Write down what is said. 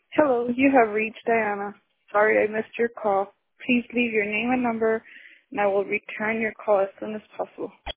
Hello, you have reached Diana. Sorry I missed your call. Please leave your name and number, and I will return your call as soon as possible.